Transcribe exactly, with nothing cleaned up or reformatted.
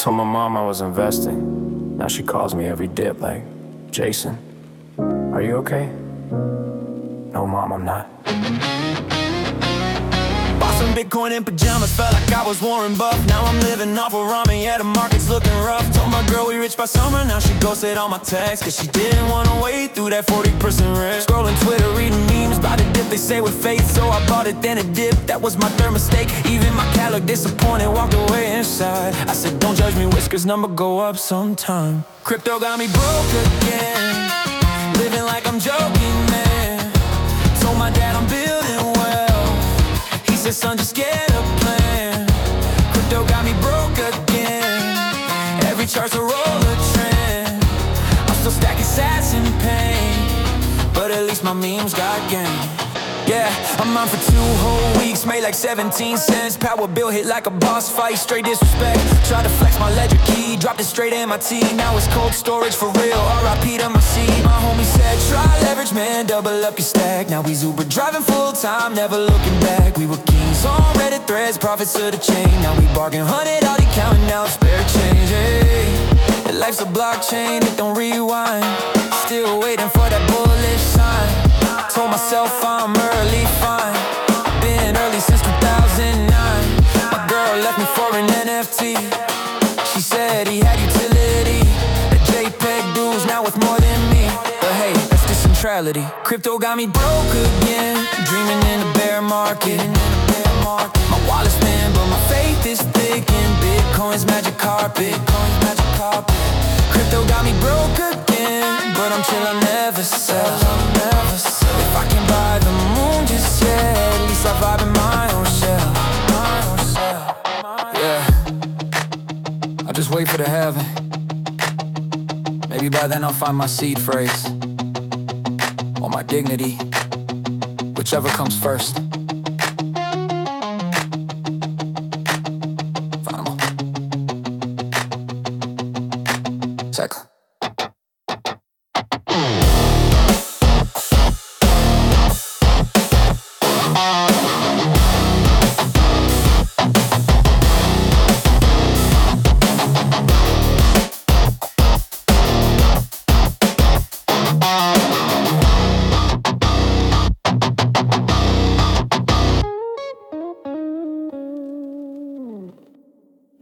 told my mom I was investing. Now she calls me every dip like, Jason, are you okay? No, Mom, I'm not. Bought some Bitcoin in pajamas, felt like I was Warren Buff. Now I'm living off of ramen, yeah, the market's looking rough. Told my girl we rich by summer, now she ghosted all my texts, cause she didn't wanna wait through that forty percent risk. Scrolling Twitter, reading memes about a dip, they say with faith. So I bought it, then it dipped, that was my third mistake. Even my cat looked disappointed, walked away inside. I said, don't judge me, whiskers number go up sometime. Crypto got me broke again, living like I'm joking, man. Told my dad I'm building well, he said, son, just get a plan. Crypto got me broke again, every chart's a roller trend. I'm still stacking sats in pain, but at least my memes got game. Yeah, I'm on for two whole weeks, made like seventeen cents. Power bill hit like a boss fight, straight disrespect. Tried to flex my ledger key, dropped it straight in my tea. Now it's cold storage for real, R I P to my seed. My homie said, try leverage, man, double up your stack. Now he's Uber driving full time, never looking back. We were kings on Reddit threads, profits of the chain. Now we bargain hundred, all he counting out spare change. Hey, life's a blockchain, it don't rewind. Still waiting for that bullish sign. Told myself I'm early fine, been early since two thousand nine. My girl left me for an N F T, she said he had utility. The JPEG dude's now worth more than me, but hey, that's decentrality. Crypto got me broke again, dreaming in a bear market. My wallet's thin, but my faith is thick in Bitcoin's magic carpet. Crypto got me broke again, but I'm chill, I'll never sell. If I can buy the moon just yet, at least I vibe in my own shell. Yeah, I'll just wait for the heaven. Maybe by then I'll find my seed phrase, or my dignity, whichever comes first. Final. Second.